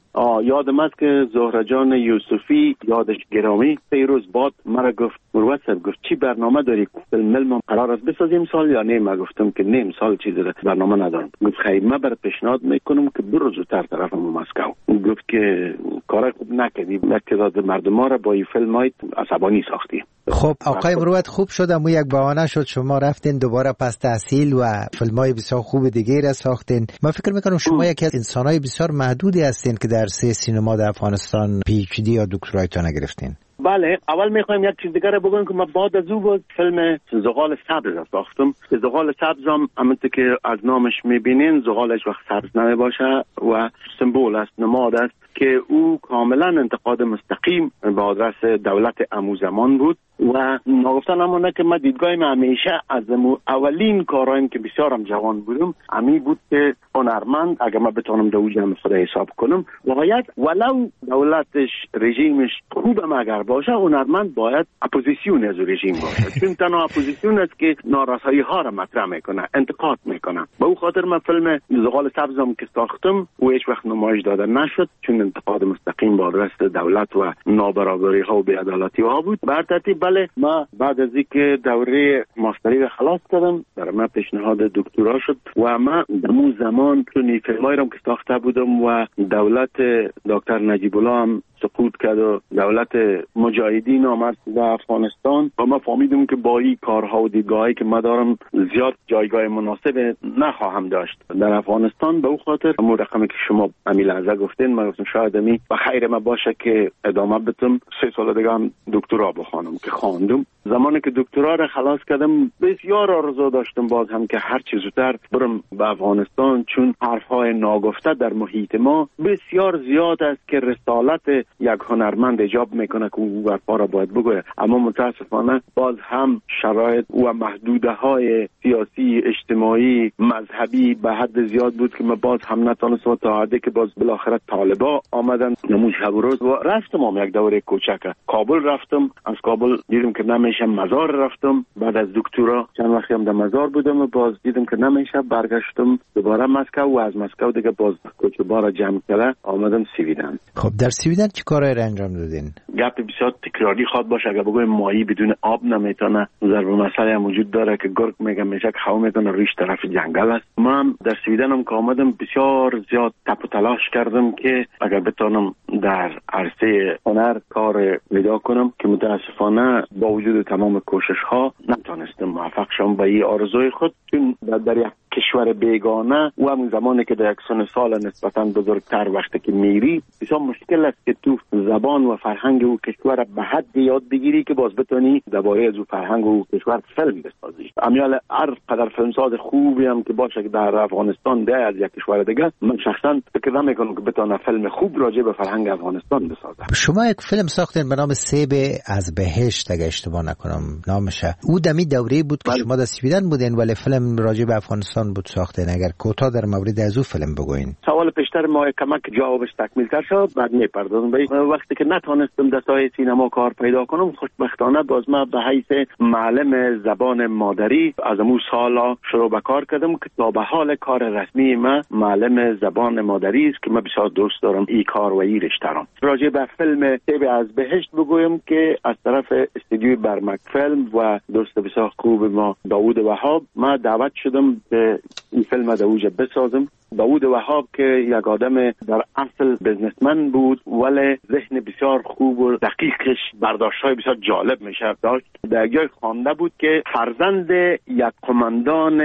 یادم است که زهره جان یوسفی یادش گرامی سه روز بعد مرا گفت مروت صاحب گفت چی برنامه داری؟ فیلم ملم قرار است بسازیم سال یا نه؟ من گفتم که نه سال چیزی برنامه ندارم. گفت خیر من برات پیشنهاد میکنم که برو زودتر طرف مسکو. گفت که کار خوب نکردی، یک تعداد مردم را با این فیلم های عصبانی ساختی. خب آقای مروت خوب شد اما یک بهانه شد شما رفتین دوباره پس تحصیل و فیلم‌های بسیار خوب دیگه را ساختین. من فکر میکنم شما یکی از انسان‌های بسیار محدودی هستین که در سه سینما در افغانستان پی اچ دی یا دکترایتون گرفتین. بله، اول میخوایم یک چیز دیگه رو بگم که من بعد از او بود فیلم زغال سبز را ساختم. زغال سبز هم همونطور که از نامش میبینین زغالش وقت سبز نمیباشه و سمبول است، نماد است که او کاملا انتقاد مستقیم به آدرس دولت امو زمان بود و نگفتن همونه که من دیدگاهیم همیشه از اولین کارایم که بسیارم جوان بودم امی بود که هنرمند اگر من بتونم در او جمع خود حساب کنم باید ولو دولتش رژیمش خوبم اگر باشه هنرمند باید اپوزیسیون از رژیم باشه، چون تنها اپوزیسیون است که نارسایی ها را مطرح میکنه، انتقاد میکنه. به او خاطر من فیلم زغال سبزم که ساختم و هیچ وقت نمایش داده نشد چون انتقاد مستقیم با آدرس دولت و نابرابری ها و بی‌عدالتی ها بود. بر ترتیب بله ما بعد از اینکه دوره ماستری را خلاص کردم برای من پیشنهاد دکترا شد و من در اون زمان چون فیلمایی را که ساخته بودم و دولت دکتر نجیب الله هم سقوط کرد و دولت مجاهدین آمد در افغانستان و ما فهمیدم که با این کارها و دیدگاهی که ما دارم زیاد جایگاه مناسب نخواهم داشت در افغانستان. به او خاطر همون رقمی که شما امی لحظه گفتین ما گفتم شاید امی و خیر ما باشه که ادامه بدم سه سال دیگه هم دکترا بخوانم که خواندم. زمانی که دکترا را خلاص کردم بسیار آرزو داشتم باز هم که هر چیز زودتر برم به افغانستان چون حرفهای ناگفته در محیط ما بسیار زیاد است که رسالت یک هنرمند ایجاب میکنه که او حرفا را باید بگوید، اما متاسفانه باز هم شرایط و محدوده های سیاسی اجتماعی مذهبی به حد زیاد بود که من باز هم نتونستم تا حدی که باز بالاخره طالبا آمدن نموز شب و روز و رفتم هم یک دوره کوچک کابل رفتم. از کابل دیدم که نمیشه مزار رفتم. بعد از دکترا چند وقتی هم در مزار بودم و باز دیدم که نمیشه برگشتم دوباره مسکو و از مسکو دیگه باز کوچه را جمع کرده آمدم سویدن. خب در سویدن چی کارایی را انجام دادین؟ گپ بسیار تکراری خواد باشه اگر بگویم ماهی بدون آب نمیتونه. ضرب مسئله هم وجود داره که گرگ میگه میشه که هوا میتونه رویش طرف جنگل است. من در سویدن هم که آمدم بسیار زیاد تپ و تلاش کردم که اگر بتونم در عرصه هنر کار پیدا کنم که متاسفانه با وجود تمام کوشش ها نتونستم موفق شم به این آرزوی خود چون در یک کشور بیگانه و همون زمانی که در یک سن سال نسبتا بزرگتر وقتی که میری بسیار مشکل است که تو زبان و فرهنگ او کشور به حد یاد بگیری که باز بتونی درباره از او فرهنگ و کشور فیلم بسازی. امیال هر قدر فیلمساز خوبی هم که باشه که در افغانستان ده از یک کشور دیگه من شخصا فکر نمیکنم که بتونه فیلم خوب راجع به فرهنگ افغانستان بسازه. شما یک فیلم ساختین به نام سیب از بهشت اگه اشتباه نکنم نامشه. او دمی دوره بود که شما در سویدن بودین ولی فیلم راجع به افغانستان بود ساختین. اگر کوتاه در مورد از او فیلم بگوین. سوال پیشتر ما کمک جوابش تکمیل تر شد بعد میپردازم. وقتی که نتونستم در ساحه سینما کار پیدا کنم خوشبختانه باز ما به حیث معلم زبان مادری از اون سالا شروع به کار کردم که تا به حال کار رسمی ما معلم زبان مادری است که من بسیار دوست دارم این کار و این رشته را. راجع به فیلم سیب از بهشت بگویم که از طرف استودیوی برمک فیلم و دوست بسیار خوب ما داوود وهاب ما دعوت شدم که این فیلم در اوج بسازم. داوود وهاب که یک آدم در اصل بزنسمن بود ولی ذهن بسیار خوب و دقیقش برداشت‌های بسیار جالب میشه داشت. در جای خوانده بود که فرزند یک قماندان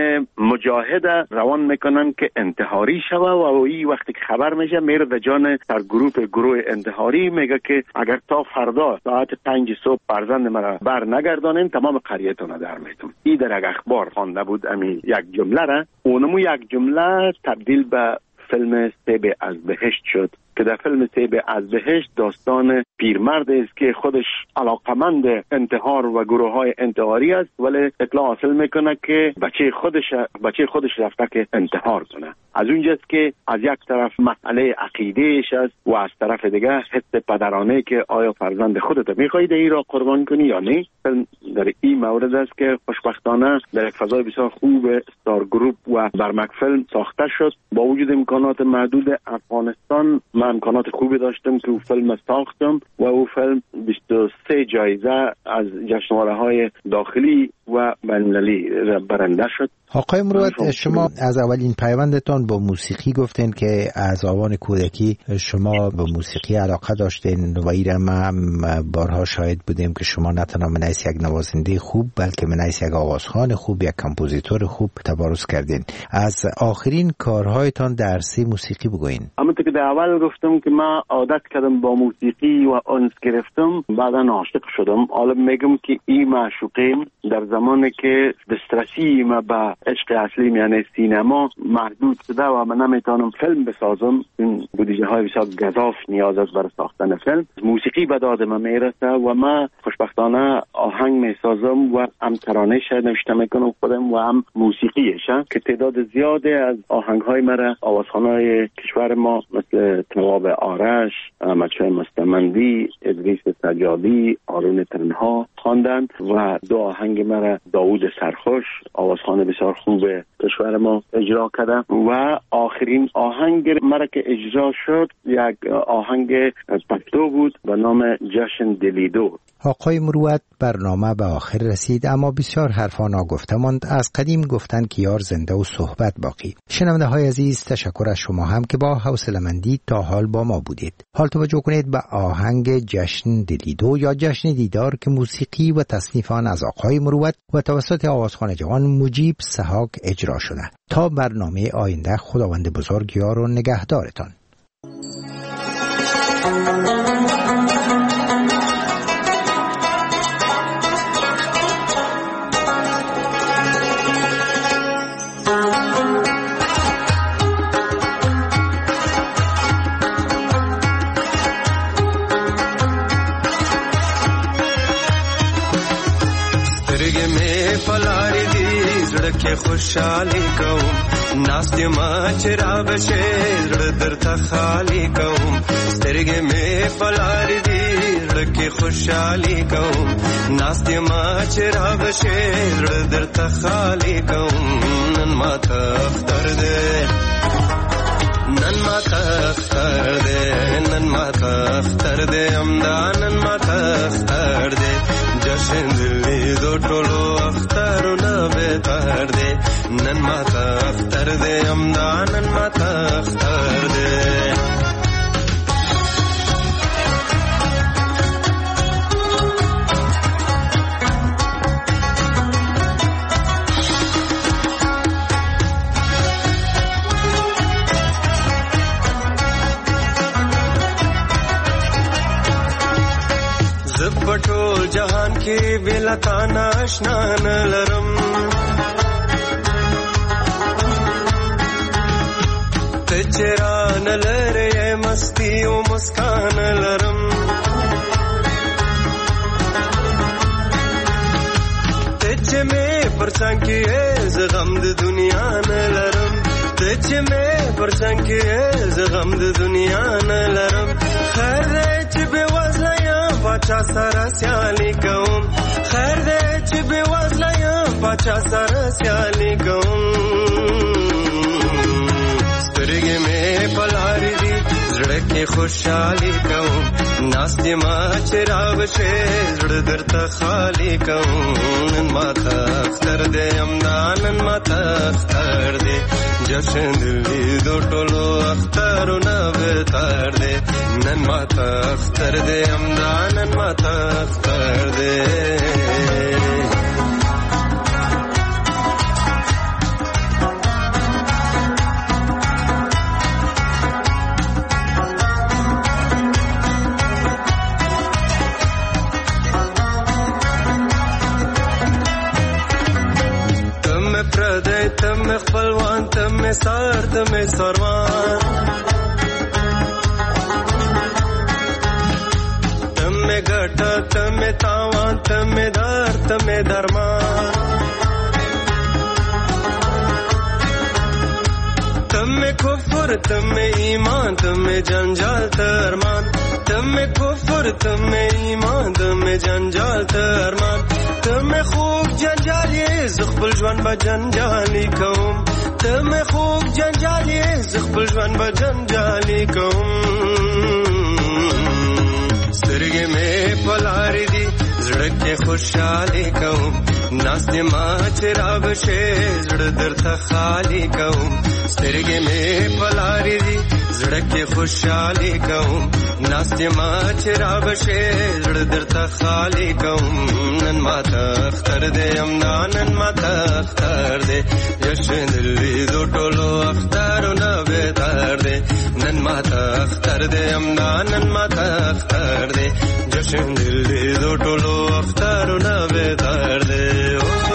مجاهد روان میکنن که انتحاری شوه و این وقتی که خبر میشه میره در جان در گروه گروه انتحاری میگه که اگر تا فردا ساعت پنج صبح فرزند مرا بر نگردانین تمام قریه‌تون در میتم. این در یک اخبار خوانده بود امی یک جمله را اونمو یک جمله تبدیل به فیلم سیب از بهشت شد که در فیلم سیب از بهشت داستان پیرمرد است که خودش علاقمند انتحار و گروه های انتحاری است ولی اطلاع حاصل میکنه که بچه خودش بچه خودش رفته که انتحار کنه. از اونجاست که از یک طرف مسئله عقیدهش است و از طرف دیگه حس پدرانه که آیا فرزند خودت میخوای این را قربان کنی یا نه. فیلم در این مورد است که خوشبختانه در یک فضای بسیار خوب استار گروپ و برمک فیلم ساخته شد. با وجود امکانات محدود افغانستان من امکانات خوبی داشتم که او فیلم ساختم و او فیلم بیست و سه جایزه از جشنواره‌های داخلی و بین‌المللی برنده شد. آقای مروت، شما از اولین پیوندتان با موسیقی گفتین که از آوان کودکی شما به موسیقی علاقه داشتین و ایره ما بارها شاهد بودیم که شما نه تنها منیس یک نوازنده خوب بلکه منیس یک آوازخوان خوب، یک کمپوزیتور خوب تبارز کردین. از آخرین کارهایتان در سه موسیقی بگوین. همونطور که در اول گفتم که من عادت کردم با موسیقی و انس گرفتم، بعدا عاشق شدم. حالا میگم که این معشوقیم در زمانی که دسترسی ما به عشق اصلی یعنی سینما محدود شده و من نمیتونم فیلم بسازم، این بودجه های بسیار گزاف نیاز است برای ساختن فیلم. موسیقی به داد من میرسه و من خوشبختانه آهنگ میسازم و هم ترانه شاید نوشته میکنم خودم و هم موسیقیش که تعداد زیاده از آهنگ های مرا آوازخوانای کشور ما مثل نواب آرش، احمدشاه مستمندی، ادریس سجادی، آرون تنها خواندند و دو آهنگ مرا داوود سرخوش آوازخوان بسیار خوب کشور ما اجرا کرده و آخرین آهنگ مرا که اجرا شد یک آهنگ پشتو بود به نام جشن دلیدو. آقای مروت، برنامه به آخر رسید اما بسیار حرفا ناگفته ماند. از قدیم گفتن که یار زنده و صحبت باقی. شنونده های عزیز، تشکر از شما هم که با حوصله‌مندی تا حال با ما بودید. حال توجه کنید به آهنگ جشن دلیدو یا جشن دیدار که موسیقی و تصنیف آن از آقای مروت و توسط آوازخوان جوان مجیب سحاک اجرا شده. تا برنامه آینده، خداوند بزرگ یار و نگهدارتان. که خوشحالی کوم ناستی ما چرا بشه در تخالی کوم سترگی می فلاری دی که خوشحالی کوم ناستی ما چرا بشه در تخالی کوم نن ما تختر ده نن ما تختر ده نن ما تختر ده امدا نن ما تختر ده جشن دلی دو ټولو اخترونه بهتر دی نن ما تختر دی امدا نن ما تختر دی پټول جهان کې بلا تانا آشنا نه لرم ته چرا نه لرې مستی او مسکان لرم ته چې مې پرڅنګ کې ز غم د دنیا نه لرم ته چې مې پرڅنګ کې ز غم د دنیا نه لرم خیر دې چې به وزله باچا سره سیالی کوم خیر دې چې به وزله یم باچا سره سیالی کوم سترګې مې پلاری دي زړه کې خوشحالي کوم ناستی ما چرا بشه زړه درته خالی کوم نن ما تختر دې امدا نن ما تختر دې جشن دلی دو ټولو اخترونه بهتر دې نن ما تختر دې امدا نن ما تختر دې تم خپلوان تم سار تم سروان تم ګټه تم تاوان تم دار تم درمان تم کفر تم ایمان تم جنجال ترمان تم کفر تم ایمان تم جنجال ترمان تم خوب جنجالی زخبل جوان با جنجالی کوم تم خوب جنجالی زخبل جوان با جنجالی کوم سترګې مې پلارې دي زړه کې خوشحالي کوم ناست ما چې را بشې زړه درته خالي کوم سترګې مې پلارې دي زړه کې خوشحالي کوم ناست ما چې را بشې زړه درته خالي کوم نن ماته اختر دې امنا نن ماته اختر دې جشن لیدو ټولو اخترونه بهتر دې نن ماته اختر دې امنا نن ماته اختر دې جشن لیدو ټولو اخترونه بهتر دې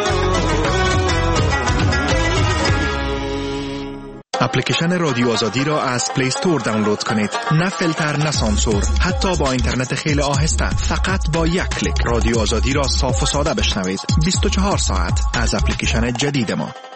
اپلیکیشن رادیو آزادی را از پلی استور دانلود کنید. نه فیلتر نه سانسور، حتی با اینترنت خیلی آهسته. فقط با یک کلیک رادیو آزادی را صاف و ساده بشنوید. بیست و چهار ساعت از اپلیکیشن جدید ما.